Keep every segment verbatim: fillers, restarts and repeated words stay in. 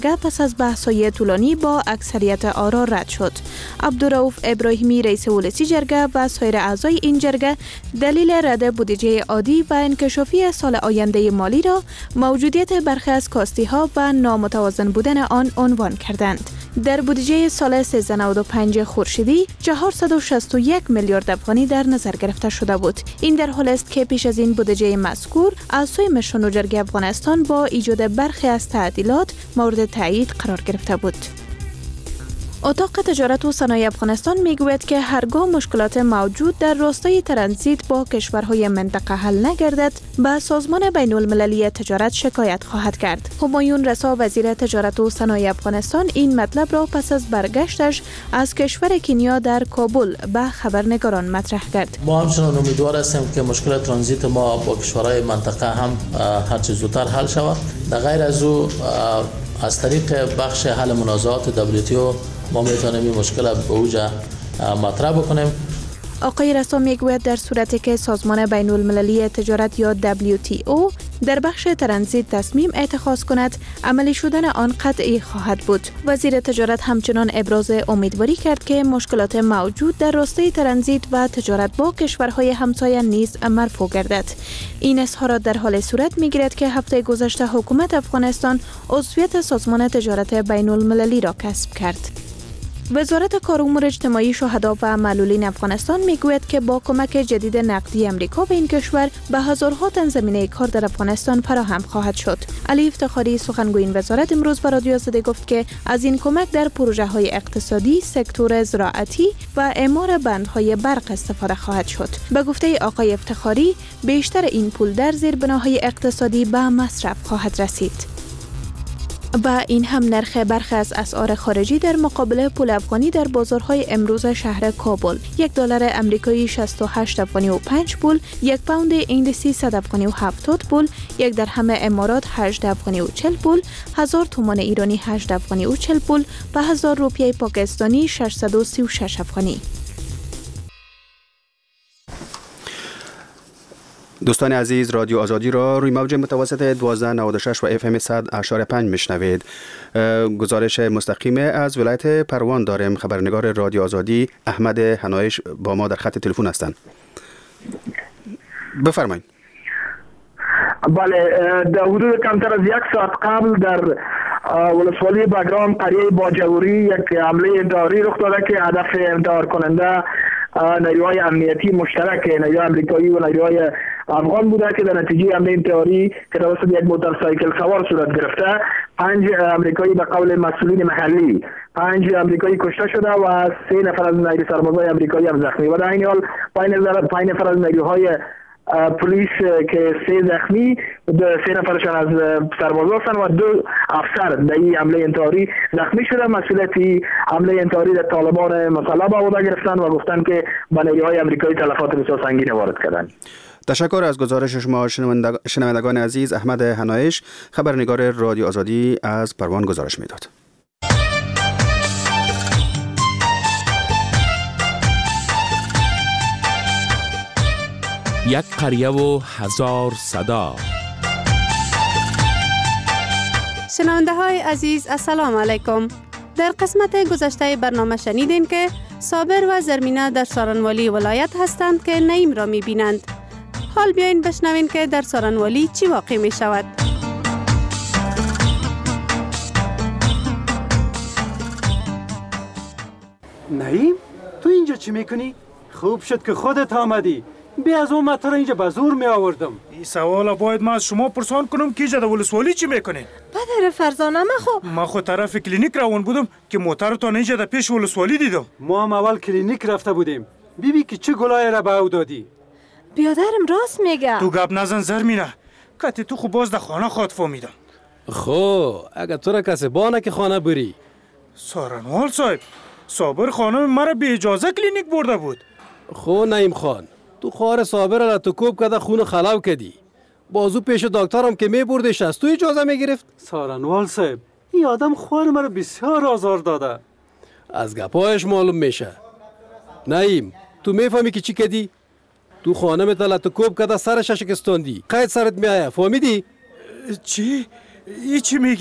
پس از بحث‌های طولانی با اکثریت آرا رد شد. عبدالرؤوف ابراهیمی رئیس ولسی جرگه و سایر اعضای این جرگه دلیل رد بودجه عادی و انکشافی سال آینده مالی را موجودیت برخی از کاستی‌ها و نامتوازن بودن آن عنوان کردند. در بودجه سال سیزده نود و پنج خورشیدی چهارصد و شصت و یک میلیارد افغانی در نظر گرفته شده بود. این در حالی است که پیش از این بودجه مذکور از سوی مشران جرگه افغانستان با ایجاد برخی از تعدیلات مورد تایید قرار گرفته بود. اتاق تجارت و صنایع افغانستان میگوید که هرگاه مشکلات موجود در راستای ترانزیت با کشورهای منطقه حل نگردد، به سازمان بین المللی تجارت شکایت خواهد کرد. همایون رسا وزیر تجارت و صنایع افغانستان این مطلب را پس از برگشتش از کشور کنیا در کابل به خبرنگاران مطرح کرد. ما همچنان امیدوار هستیم که مشکل ترانزیت ما با کشورهای منطقه هم هر چه زودتر حل شود. در غیر از او از طریق بخش حل منازعات دبلیو تی او ما میتونیم این مشکل به اوج مطرح بکنیم. آقای رسا میگوید در صورتی که سازمان بین المللی تجارت یا دبلیو تی او در بخش ترانزیت تصمیم اتخاذ کند، عملی شدن آن قطعی خواهد بود. وزیر تجارت همچنان ابراز امیدواری کرد که مشکلات موجود در راستای ترانزیت و تجارت با کشورهای همسایه نیز مرفوع گردد. این اظهارات در حال صورت میگیرد که هفته گذشته حکومت افغانستان عضویت سازمان تجارت بین المللی را کسب کرد. وزارت کار و امور اجتماعی شهدا و معلولین افغانستان میگوید که با کمک جدید نقدی امریکا به این کشور به هزارها تن زمینه کار در افغانستان فراهم خواهد شد. علی افتخاری سخنگوی این وزارت امروز به رادیو آزادی گفت که از این کمک در پروژه های اقتصادی، سکتور زراعتی و اعمار بندهای برق استفاده خواهد شد. به گفته آقای افتخاری، بیشتر این پول در زیربناهای اقتصادی به مصرف خواهد رسید. و این هم نرخ برخی از اسعار خارجی در مقابل پول افغانی در بازارهای امروز شهر کابل. یک دلار امریکایی شصت و هشت افغانی و پنج پول، یک پوند انگلیسی صد افغانی و هفتاد پول، یک درهم امارات هجده افغانی و چهل پول، هزار تومان ایرانی هجده افغانی و چهل پول و هزار روپیه پاکستانی ششصد و سی و شش افغانی. دوستان عزیز، رادیو آزادی را روی موج متوسط دوازده نود و شش و اف ام صد اشاره پنج میشنوید. گزارش مستقیم از ولایت پروان داریم. خبرنگار رادیو آزادی احمد هنایش با ما در خط تلفن هستند. بفرمایید. بله، در حدود کمتر از یک ساعت قبل در ولسوالی بگرام قریه باجوری یک حمله انتحاری رخ داده که هدف انتحار کننده نیروهای امنیتی مشترک نیروهای امریکایی و نیروهای افغان بوده که در نتیجه حمله انتحاری که توسط یک موتورسایکل سوار صورت گرفته، پنج امریکایی به قول مسئولین محلی پنج امریکایی کشته شده و سه نفر از نیروی سربازای امریکایی هم زخمی و در این حال پنج نفر از نیروهای پلیس که سه زخمی، سه نفرشان از سربازا هستند و دو افسر در این حمله انتحاری زخمی شده. مسئولیت حمله انتحاری در طالبان مسلح به عهده گرفتن و گفتن که به نیروهای امریکایی تلفات بسیار سنگین وارد کردند. تشکر از گزارش شما شنوندگان عزیز. احمد هنایش، خبرنگار رادیو آزادی از پروان گزارش میداد. یک قریه و هزار صدا. شنونده های عزیز، السلام علیکم. در قسمت گذشته برنامه شنیدین که صابر و زرمینه در سارنوالی ولایت هستند که نعیم را می بینند. حال بیاین بشنوین که در سارنوالی چی واقع می شود. نعیم، تو اینجا چی میکنی؟ خوب شد که خودت آمدی. بی از اون مطور اینجا به زور می آوردم. این سوال باید من از شما پرسان کنم که اینجا در ولسوالی چی میکنین؟ پدر فرزانه، من خب من خود طرف کلینیک روان بودم که موترتان اینجا در پیش ولسوالی دیدم. ما هم اول کلینیک رفته بودیم. بیبی که چه گلای را به او دادی؟ بیادرم راست میگه. تو گپ نزن زرمینه. کتی تو خوب باز در خانه خواد فهمیدم. خو اگه تو را کسی بانه که خانه بری. سارنوال صاحب، صابر خانم مرا به اجازه کلینیک برده بود. خو نعیم خان، تو خوار صابر را تو کوب کده خون خلاو کدی. بازو پیش دکترم که می بردش از تو اجازه می گرفت. سارنوال صاحب، این آدم خوار مرا بسیار آزار داده. از گپایش معلوم میشه. نعیم، تو میفهمی که چی کدی؟ تو خانم تلا تو کوب کده سرش شکستاندی. قید سرت می آیا، فهمیدی؟ چی؟ ای چی میگی؟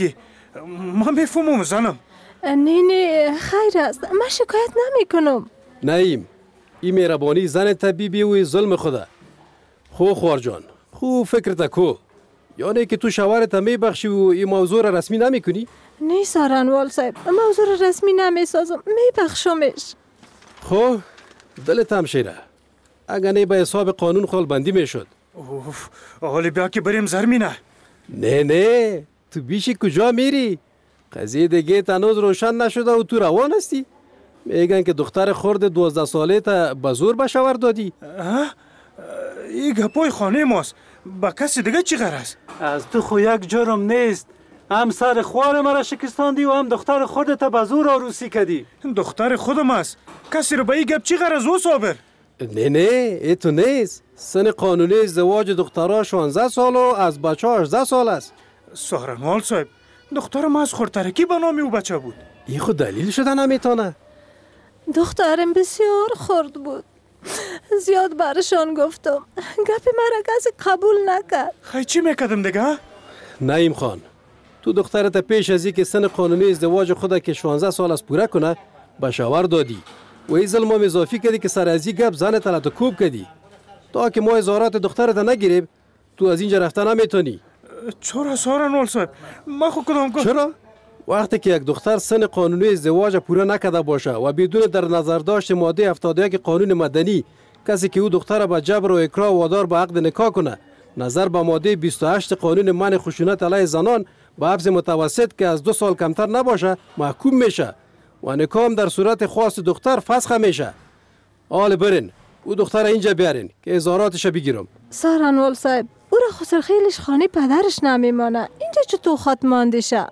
من میفهمم زنم. نه نه خیر است، من شکایت نمی کنم. نعیم، این مهربانی زن طبیبی و ظلم خوده. خو خوار جان، خو فکرت کو. یعنی که تو شوهرت میبخشی و این موضوع را رسمی نمی کنی؟ نه سارنوال صاحب، موضوع را رسمی نمی سازم، میبخشمش. خو دلت هم شیره. اگر نه به حساب قانون خال بندی میشد. اوف، حالی بیا که بریم زرمینه. نه نه، تو بیشی کجا میری؟ قضیه دیگه تنوز روشن نشده و تو روان هستی؟ میگن که دختر خرد دوازده ساله تا به زور به شوهر دادی. این گپای خانه ماست. با کسی دیگه چی غرض؟ از تو خو یک جرم نیست. هم سر خوار مرا شکستاندی و هم دختر خودت به زور عروسی کردی. دختر خودم است. کسی رو به این گپ چی غرض او صابر؟ نه نه، ای تو نیست. سن قانونی ازدواج دخترها شانزده سال و از بچه ها هجده سال است. سارنوال صاحب، دخترم از خردترکی به نام او بچه بود. این خود دلیل شده نمیتونه. دخترم بسیار خرد بود. زیاد برشان گفتم، گپ مرا کسی قبول نکرد. خیلی چی میکردم دیگه؟ نعیم خان، تو دخترت پیش از این که سن قانونی ازدواج خود که شانزده سال از پوره کنه به شوهر دادی و این ظلم هم اضافی کردی که سر از این گپ زنت را تو کوب کردی. تا که ما ازارات دخترت نگیریم تو از اینجا رفتن نمیتونی. چرا سارنوال صاحب؟ من خود کدام کن؟ چرا؟ وقتی که یک دختر سن قانونی ازدواج پوره نکرده باشه و بدون در نظر داشت ماده هفتاد و یک قانون مدنی کسی که او دختر به جبر و اکراه وادار به عقد نکاح کنه، نظر به ماده بیست و هشت قانون منع خشونت علیه زنان به حبس متوسط که از دو سال کمتر نباشه محکوم میشه و نکاح در صورت خاص دختر فسخ میشه. حال برین او دختر اینجا بیارین که ازاراتش بگیرم. سارنوال صاحب، او را خسر خیلیش خانه پدرش نمیمانه. اینجا چطور خط مانده شه؟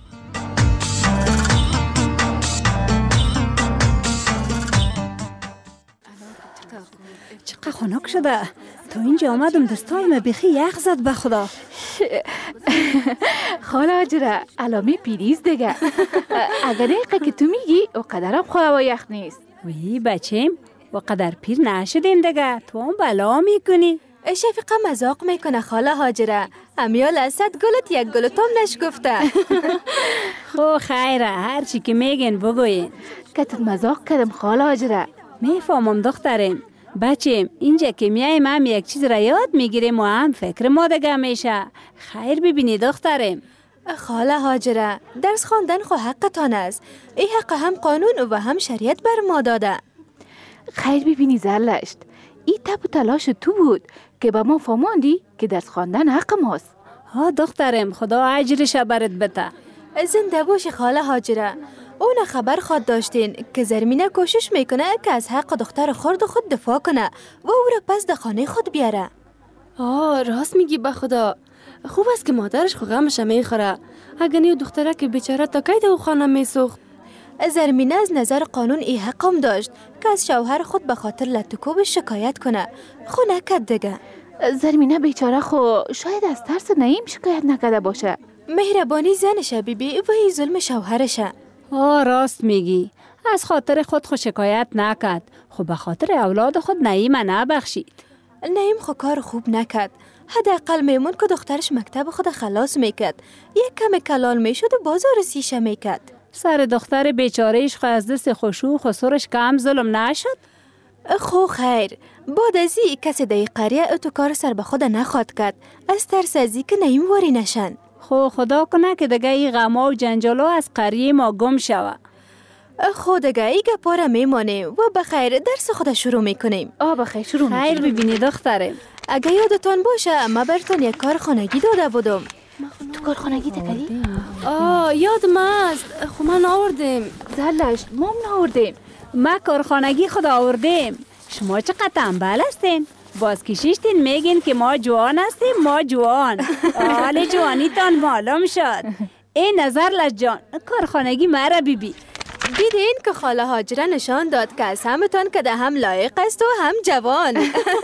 چقدر خنک شده. تا اینجا آمدم دستارم بخی یخ زد به خدا. خاله هاجره علامه پیریز دیگه. اگر دقیقه که تو میگی او قدرم خاله و یخ نیست. وی بچیم و قدر پیر نشدیم دیگه. تو هم بلا میکنی. شفیقه مذاق میکنه خاله هاجره. امیال اسد گلت یک گلتم نشگفته. خو خیره، هر چی که میگین بگوین. کتت مذاق کردم خاله هاجره. میفهمم دخترم. بچیم اینجا که میایم هم یک چیز را یاد میگیریم و هم فکر ما دیگه میشه. خیر ببینی دخترم. خاله هاجره، درس خواندن خو حقتان است. این حق هم قانون و هم شریعت بر ما داده. خیر ببینی زرلشت، این تب و تلاش تو بود که به ما فهماندی که درس خواندن حق ماست. ها دخترم، خدا اجرش برات بده. زنده باشی خاله هاجره. اون خبر خود داشتین که زرمینه کوشش میکنه که از حق دختر خرد خود دفاع کنه و او را پس در خانه خود بیاره. آه راست میگی به خدا. خوب است که مادرش خو غمش میخوره. اگر نیو دختره که بیچاره تا کی در خانه میسوخت. زرمینه از نظر قانون ای حقم داشت که از شوهر خود به خاطر لطکوب شکایت کنه. خو نکرد دیگه. زرمینه بیچاره خو شاید از ترس نعیم شکایت نکرده باشه. مهربانی زنشه بیبی و ای ظلم شوهرشه. آه راست میگی. از خاطر خود خو شکایت نکرد، خو به خاطر اولاد خود نعیم نبخشید. نعیم خو کار خوب نکرد. حداقل میمون که دخترش مکتب خود خلاص میکرد. یک کم کلال میشد و بازار سیشه میکرد. سر دختر بیچارهش خو از دست خوشو خسورش کم ظلم نشد. خو خیر، بعد از این کسی در قریه اتو کار سر به خود نخواد کرد از ترس ازی که نعیم واری نشن. خو خدا کنه که دیگه ای غما و جنجالو از قریه ما گم شوه. خو دیگه ای گپاره میمانیم و بخیر درس خود شروع میکنیم. آه بخیر شروع میکنیم. خیر ببینی دخترم. اگه یادتان باشه ما برتون یک کار خانگی داده بودم. تو کار خانگی دکدی؟ آه یادم است. خو من آوردیم. زلش ما هم آوردیم. ما کارخانگی خود آوردیم. شما چقدر تنبل هستین؟ باز کشیشتین میگین که ما جوان هستیم. ما جوان حال جوانیتان معلوم شد. این نظر لجان کارخانگی مرا بی بی دیدین که خاله هاجره نشان داد که از همتان که ده هم لایق است و هم جوان.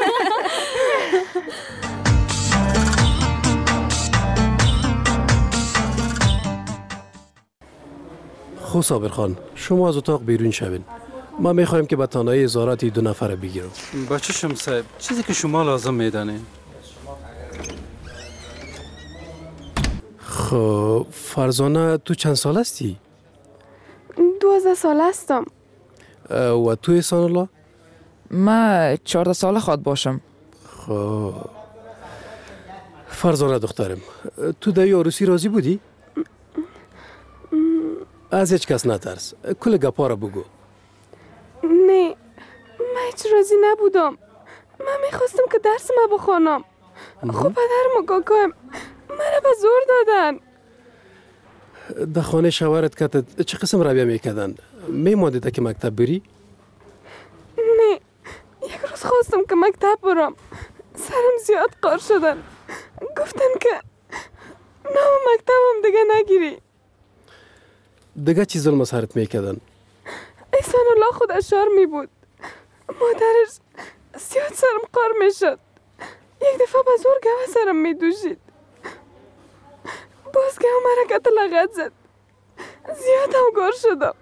خو صابر خان، شما از اتاق بیرون شوین. ما میخوایم که به تنهایی ازارات دو نفره بگیرم. بچه شم صاحب، چیزی که شما لازم میدانین. خب خب فرزانه تو چند سال هستی؟ دوازده سال هستم. و تو احسان الله؟ من چهارده ساله خواد باشم. خب فرزانه دخترم، تو در عروسی راضی بودی؟ از هیچ کس نترس، کل گپا را بگو. نه، من هیچ راضی نبودم. من میخواستم که درس ما بخوانم. خب پدرم و کاکایم مرا به زور دادن. در خانه شوهرت کتت چه قسم رویه میکردن؟ میماندی تا که مکتب بری؟ نه، یک روز خواستم که مکتب برم، سرم زیاد قار شدن. گفتن که نام مکتبم دیگه نگیری. دیگه چی ظلم سرت میکردن؟ احسان الله خود اشار می بود. مادرش زیاد سرم قار میشد. یک دفعه به زور گوه سرم می دوشید. باز گوه مرا کت لغت زد. زیاد هم گار شدم.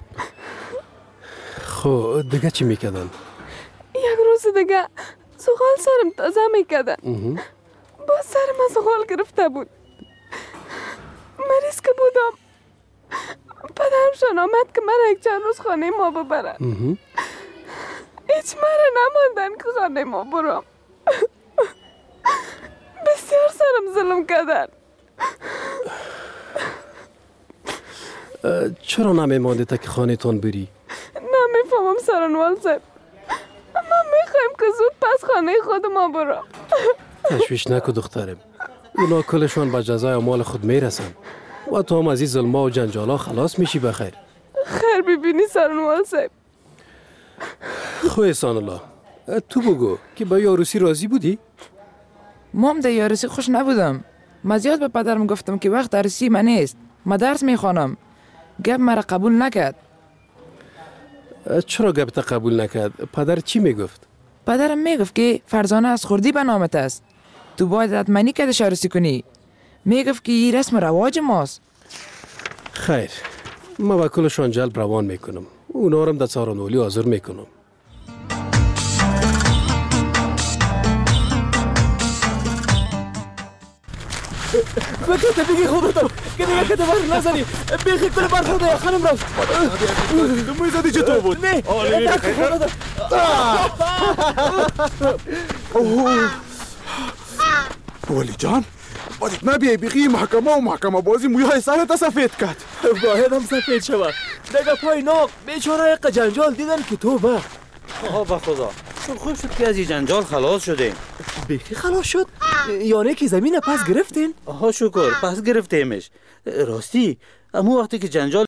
خب دیگه چی میکردن؟ یک روز دیگه زغال سرم تازه میکردن. باز سرم از زغال گرفته بود. مریض که بودم. پدرمشان آمد که من یک چند روز خانه ما ببرن. هیچ مرا نماندن که خانه ما برم. بسیار سرم ظلم کردن. چرا نمیماندی تا که خانه تان بری؟ نمیفهمم سرانوال صاحب. ما میخوایم که زود پس خانه خود ما برم. تشویش نکو دخترم، اونا کلشان به جزای مال خود میرسن و تو هم از این ظلما و جنجالا خلاص میشی بخیر. خیر ببینی سرانوال صاحب. خو احسان الله، تو بگو که با عروسی راضی بودی؟ ما هم در عروسی خوش نبودم. من زیاد به پدرم گفتم که وقت عروسی من نیست، من درس میخوانم. گپ مرا قبول نکرد. چرا گپ تا قبول نکرد؟ پدر چی میگفت؟ پدرم میگفت که فرزانه از خوردی به نامت است، تو باید حتمانی کدش عروسی کنی. میگفت که این رسم رواج ماست. خیر، ما با کلشان جلب روان میکنم، اونا رو در سارانولی حاضر میکنم. بکته بگی خودتم که دیگه کته بر نزنی. بیخی کل بر خود یا خانم رفت. تو میزدی چطور بود؟ نه آلی ولی جان باید نبیای بیخی محکمه و محکمه بازی مویای سرت سفید کرد. باید هم سفید شود. دیگه پای ناق بیچاره یک جنجال دیدن که تو با آها با خدا خوب شد که از این جنجال خلاص شدیم. بیخی خلاص شد؟ یعنی که زمین پس گرفتین؟ آها شکر پس گرفتیمش. راستی اما وقتی که جنجال